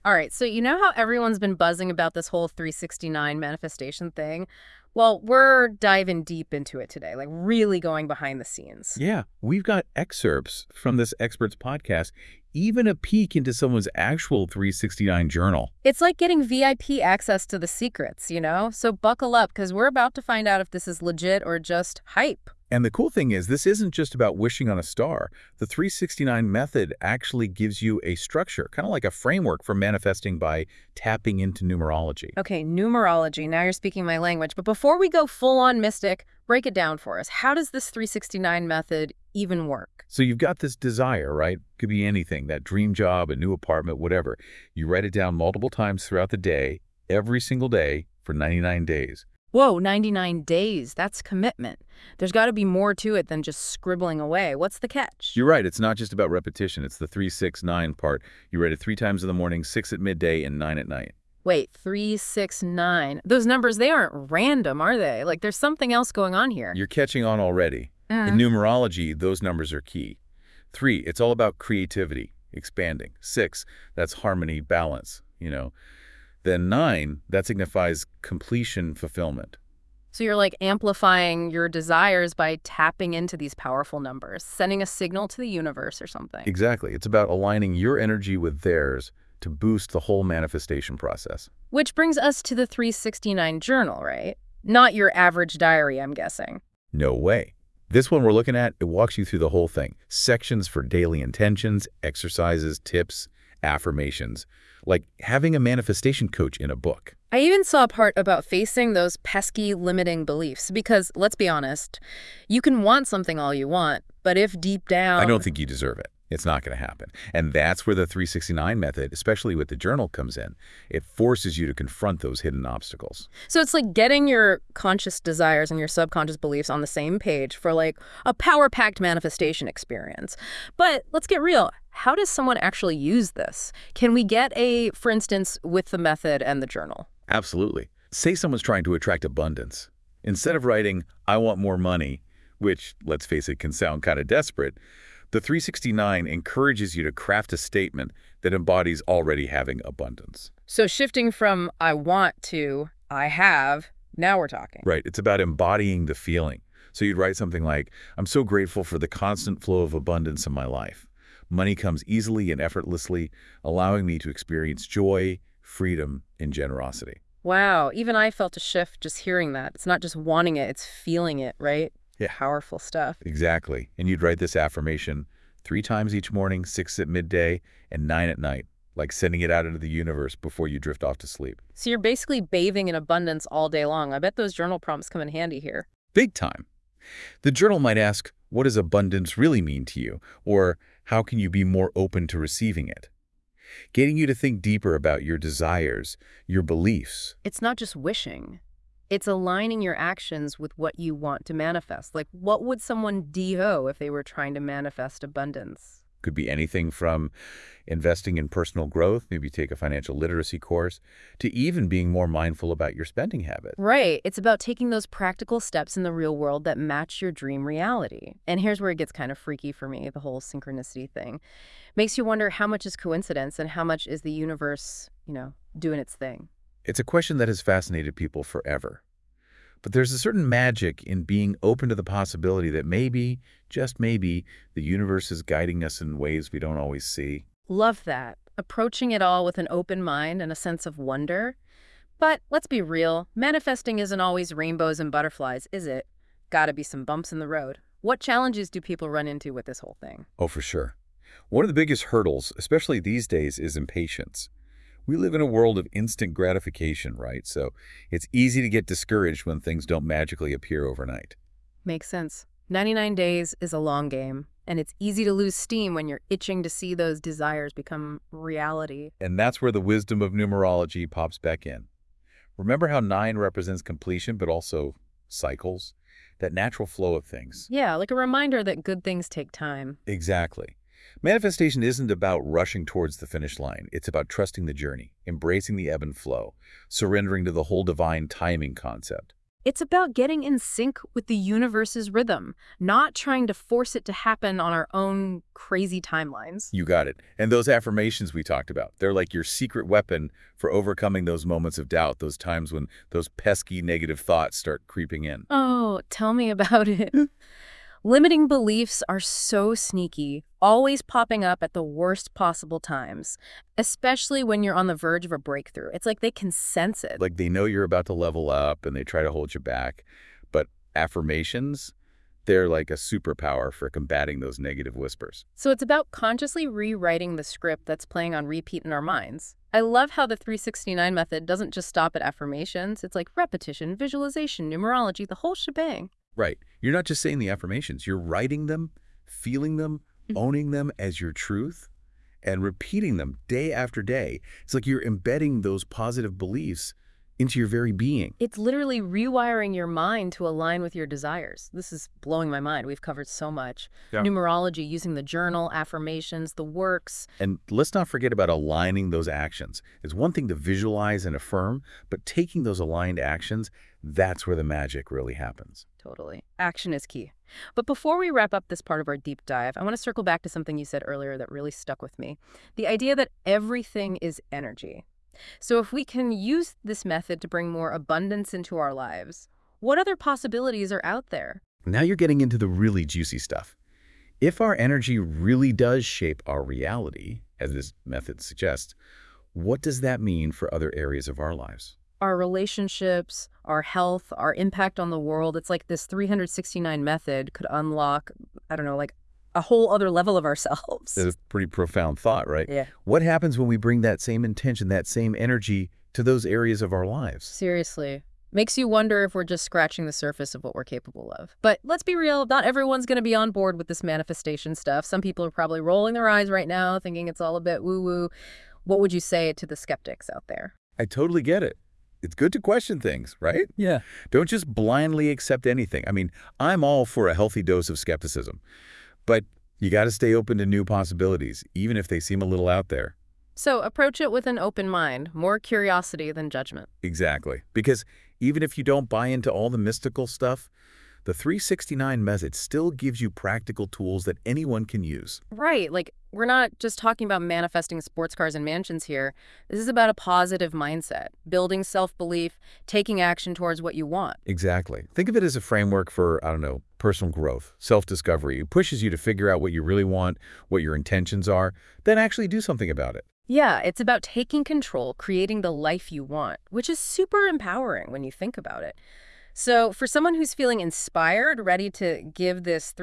All right, so you know how everyone's been buzzing about this whole 369 manifestation thing? Well, we're diving deep into it today, like really going behind the scenes. Yeah, we've got excerpts from this expert's podcast, even a peek into someone's actual 369 journal. It's like getting VIP access to the secrets, you know? So buckle up because we're about to find out if this is legit or just hype. And the cool thing is, this isn't just about wishing on a star. The 369 method actually gives you a structure, kind of like a framework for manifesting by tapping into numerology. Okay, numerology. Now you're speaking my language. But before we go full on mystic, break it down for us. How does this 369 method even work? So you've got this desire, right? Could be anything, that dream job, a new apartment, whatever. You write it down multiple times throughout the day, every single day for 99 days. Whoa, 99 days. That's commitment. There's got to be more to it than just scribbling away. What's the catch? You're right. It's not just about repetition. It's the 3-6-9 part. You write it 3 times in the morning, 6 at midday, and 9 at night. Wait, 369. Those numbers, they aren't random, are they? Like there's something else going on here. You're catching on already. In numerology, those numbers are key. 3, it's all about creativity, expanding. 6, that's harmony, balance. Then 9, that signifies completion, fulfillment. So you're like amplifying your desires by tapping into these powerful numbers, sending a signal to the universe or something. Exactly. It's about aligning your energy with theirs to boost the whole manifestation process. Which brings us to the 369 journal, right? Not your average diary, I'm guessing. No way. This one we're looking at, it walks you through the whole thing. Sections for daily intentions, exercises, tips, affirmations. Like having a manifestation coach in a book. I even saw a part about facing those pesky limiting beliefs because, let's be honest, you can want something all you want, but if deep down... I don't think you deserve it. It's not going to happen. And that's where the 369 method, especially with the journal, comes in. It forces you to confront those hidden obstacles. So it's like getting your conscious desires and your subconscious beliefs on the same page for like a power-packed manifestation experience. But let's get real. How does someone actually use this? Can we get for instance, with the method and the journal? Absolutely. Say someone's trying to attract abundance. Instead of writing, I want more money, which, let's face it, can sound kind of desperate, the 369 encourages you to craft a statement that embodies already having abundance. So shifting from I want to I have, now we're talking. Right. It's about embodying the feeling. So you'd write something like, I'm so grateful for the constant flow of abundance in my life. Money comes easily and effortlessly, allowing me to experience joy, freedom, and generosity. Wow, even I felt a shift just hearing that. It's not just wanting it, it's feeling it, right? Yeah. Powerful stuff. Exactly. And you'd write this affirmation 3 times each morning, 6 at midday, and 9 at night, like sending it out into the universe before you drift off to sleep. So you're basically bathing in abundance all day long. I bet those journal prompts come in handy here. Big time. The journal might ask, what does abundance really mean to you? Or how can you be more open to receiving it? Getting you to think deeper about your desires, your beliefs. It's not just wishing. It's aligning your actions with what you want to manifest. Like, what would someone do if they were trying to manifest abundance? Could be anything from investing in personal growth, maybe take a financial literacy course, to even being more mindful about your spending habit. Right. It's about taking those practical steps in the real world that match your dream reality. And here's where it gets kind of freaky for me, the whole synchronicity thing. Makes you wonder how much is coincidence and how much is the universe, doing its thing. It's a question that has fascinated people forever. But there's a certain magic in being open to the possibility that maybe, just maybe, the universe is guiding us in ways we don't always see. Love that. Approaching it all with an open mind and a sense of wonder. But let's be real, manifesting isn't always rainbows and butterflies, is it? Gotta be some bumps in the road. What challenges do people run into with this whole thing? Oh, for sure. One of the biggest hurdles, especially these days, is impatience. We live in a world of instant gratification, right? So it's easy to get discouraged when things don't magically appear overnight. Makes sense. 99 days is a long game, and it's easy to lose steam when you're itching to see those desires become reality. And that's where the wisdom of numerology pops back in. Remember how 9 represents completion, but also cycles? That natural flow of things. Yeah, like a reminder that good things take time. Exactly. Manifestation isn't about rushing towards the finish line. It's about trusting the journey, embracing the ebb and flow, surrendering to the whole divine timing concept. It's about getting in sync with the universe's rhythm, not trying to force it to happen on our own crazy timelines. You got it. And those affirmations we talked about, they're like your secret weapon for overcoming those moments of doubt, those times when those pesky negative thoughts start creeping in. Oh, tell me about it. Limiting beliefs are so sneaky, always popping up at the worst possible times, especially when you're on the verge of a breakthrough. It's like they can sense it. Like they know you're about to level up and they try to hold you back. But affirmations, they're like a superpower for combating those negative whispers. So it's about consciously rewriting the script that's playing on repeat in our minds. I love how the 369 method doesn't just stop at affirmations. It's like repetition, visualization, numerology, the whole shebang. Right. You're not just saying the affirmations. You're writing them, feeling them, owning them as your truth, and repeating them day after day. It's like you're embedding those positive beliefs into your very being. It's literally rewiring your mind to align with your desires. This is blowing my mind. We've covered so much. Yeah. Numerology, using the journal, affirmations, the works. And let's not forget about aligning those actions. It's one thing to visualize and affirm, but taking those aligned actions, that's where the magic really happens. Totally. Action is key. But before we wrap up this part of our deep dive, I want to circle back to something you said earlier that really stuck with me. The idea that everything is energy. So if we can use this method to bring more abundance into our lives, what other possibilities are out there? Now you're getting into the really juicy stuff. If our energy really does shape our reality, as this method suggests, what does that mean for other areas of our lives? Our relationships, our health, our impact on the world. It's like this 369 method could unlock, I don't know, like a whole other level of ourselves. That's a pretty profound thought, right? Yeah. What happens when we bring that same intention, that same energy to those areas of our lives? Seriously. Makes you wonder if we're just scratching the surface of what we're capable of. But let's be real, not everyone's going to be on board with this manifestation stuff. Some people are probably rolling their eyes right now, thinking it's all a bit woo-woo. What would you say to the skeptics out there? I totally get it. It's good to question things, right? Yeah. Don't just blindly accept anything. I mean, I'm all for a healthy dose of skepticism. But you got to stay open to new possibilities, even if they seem a little out there. So approach it with an open mind, more curiosity than judgment. Exactly. Because even if you don't buy into all the mystical stuff, the 369 method still gives you practical tools that anyone can use. Right. Like, we're not just talking about manifesting sports cars and mansions here. This is about a positive mindset, building self-belief, taking action towards what you want. Exactly. Think of it as a framework for, I don't know, personal growth, self-discovery. It pushes you to figure out what you really want, what your intentions are, then actually do something about it. Yeah, it's about taking control, creating the life you want, which is super empowering when you think about it. So for someone who's feeling inspired, ready to give this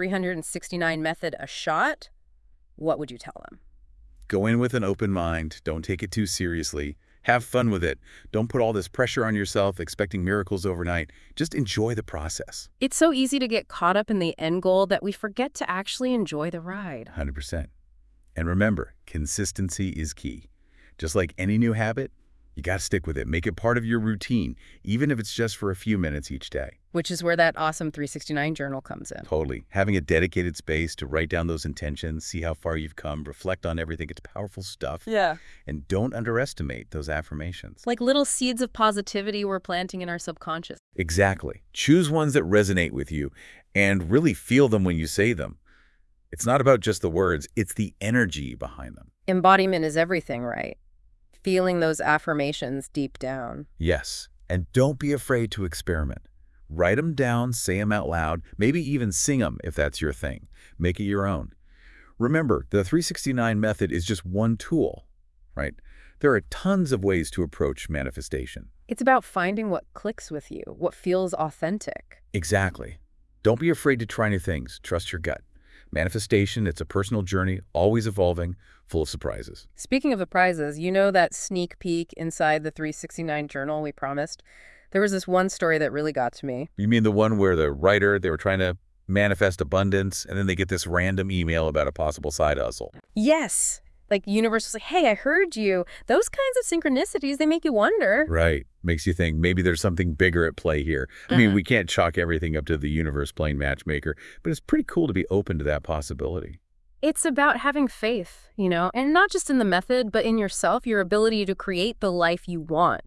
369 method a shot, what would you tell them? Go in with an open mind. Don't take it too seriously. Have fun with it. Don't put all this pressure on yourself, expecting miracles overnight. Just enjoy the process. It's so easy to get caught up in the end goal that we forget to actually enjoy the ride. 100%. And remember, consistency is key. Just like any new habit, you got to stick with it. Make it part of your routine, even if it's just for a few minutes each day. Which is where that awesome 369 journal comes in. Totally. Having a dedicated space to write down those intentions, see how far you've come, reflect on everything. It's powerful stuff. Yeah. And don't underestimate those affirmations. Like little seeds of positivity we're planting in our subconscious. Exactly. Choose ones that resonate with you and really feel them when you say them. It's not about just the words, it's the energy behind them. Embodiment is everything, right? Feeling those affirmations deep down. Yes. And don't be afraid to experiment. Write them down, say them out loud, maybe even sing them if that's your thing. Make it your own. Remember, the 369 method is just one tool, right? There are tons of ways to approach manifestation. It's about finding what clicks with you, what feels authentic. Exactly. Don't be afraid to try new things. Trust your gut. Manifestation, it's a personal journey, always evolving, full of surprises. Speaking of surprises, you know that sneak peek inside the 369 journal we promised? There was this one story that really got to me. You mean the one where the writer, they were trying to manifest abundance, and then they get this random email about a possible side hustle? Yes! Like, universe was like, hey, I heard you. Those kinds of synchronicities, they make you wonder. Right. Makes you think maybe there's something bigger at play here. I mean, we can't chalk everything up to the universe playing matchmaker, but it's pretty cool to be open to that possibility. It's about having faith, you know, and not just in the method, but in yourself, your ability to create the life you want.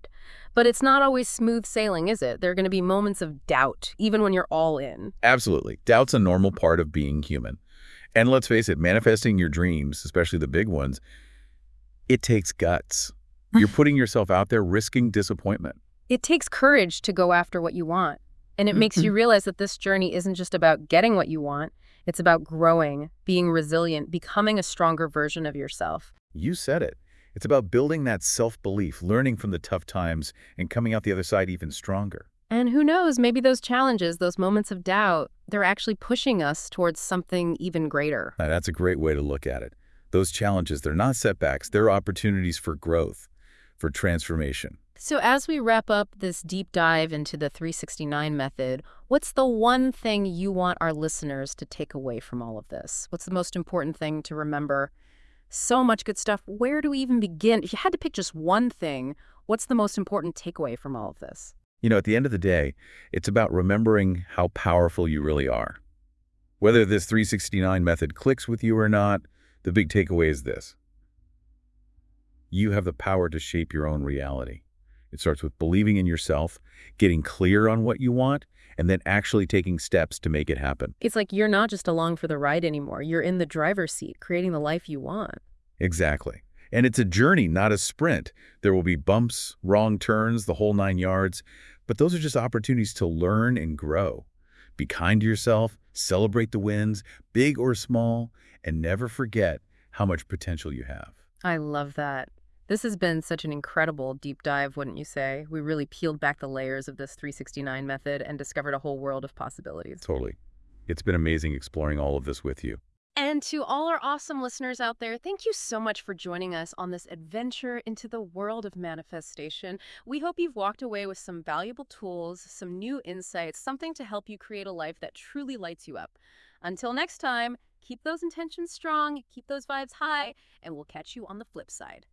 But it's not always smooth sailing, is it? There are going to be moments of doubt, even when you're all in. Absolutely. Doubt's a normal part of being human. And let's face it, manifesting your dreams, especially the big ones, it takes guts. You're putting yourself out there, risking disappointment. It takes courage to go after what you want. And it makes you realize that this journey isn't just about getting what you want. It's about growing, being resilient, becoming a stronger version of yourself. You said it. It's about building that self-belief, learning from the tough times, and coming out the other side even stronger. And who knows, maybe those challenges, those moments of doubt, they're actually pushing us towards something even greater. Now, that's a great way to look at it. Those challenges, they're not setbacks. They're opportunities for growth, for transformation. So as we wrap up this deep dive into the 369 method, what's the one thing you want our listeners to take away from all of this? What's the most important thing to remember? So much good stuff. Where do we even begin? If you had to pick just one thing, what's the most important takeaway from all of this? You know, at the end of the day, it's about remembering how powerful you really are. Whether this 369 method clicks with you or not, the big takeaway is this. You have the power to shape your own reality. It starts with believing in yourself, getting clear on what you want, and then actually taking steps to make it happen. It's like you're not just along for the ride anymore. You're in the driver's seat, creating the life you want. Exactly. And it's a journey, not a sprint. There will be bumps, wrong turns, the whole 9 yards, but those are just opportunities to learn and grow. Be kind to yourself, celebrate the wins, big or small, and never forget how much potential you have. I love that. This has been such an incredible deep dive, wouldn't you say? We really peeled back the layers of this 369 method and discovered a whole world of possibilities. Totally. It's been amazing exploring all of this with you. And to all our awesome listeners out there, thank you so much for joining us on this adventure into the world of manifestation. We hope you've walked away with some valuable tools, some new insights, something to help you create a life that truly lights you up. Until next time, keep those intentions strong, keep those vibes high, and we'll catch you on the flip side.